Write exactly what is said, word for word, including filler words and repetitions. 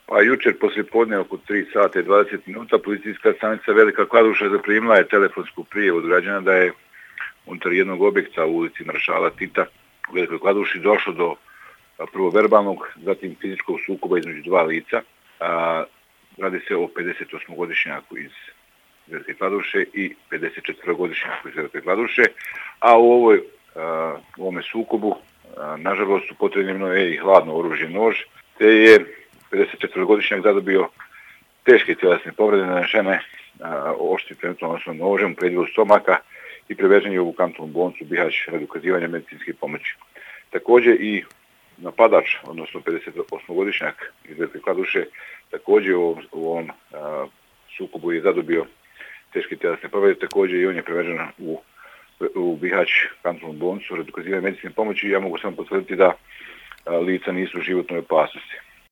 Pa jučer poslijepodne oko tri sata i dvadeset minuta policijska stanica Velika Kladuša zaprimila je telefonsku prijavu od građana da je unutar jednog objekta u ulici Maršala Tita u Velikoj Kladuši došlo do prvo verbalnog, zatim fizičkog sukoba između dva lica. A, radi se o pedesetosmogodišnjaku iz Velike Kladuše i pedesetčetvorogodišnjaku iz Velike Kladuše, a u ovoj a, u ovome sukobu a, nažalost upotrijebljeno je i hladno oružje nož, te je pedesetčetvorogodišnjak zadobio teške tjelesne povrede nanešene oštrim predmetom, odnosno nožem u predjelu stomaka i prevezen je u kantonsku bolnicu Bihać radi ukazivanja medicinske pomoći. Također i napadač, odnosno pedesetosmogodišnjak iz Velike Kladuše, također u ovom, u ovom a, sukobu je zadobio teške tjelesne povrede, također i on je prevezen u, u Bihać kantonsku bolnicu radi ukazivanja medicinske pomoći i ja mogu samo potvrditi da a, lica nisu u životnoj opasnosti.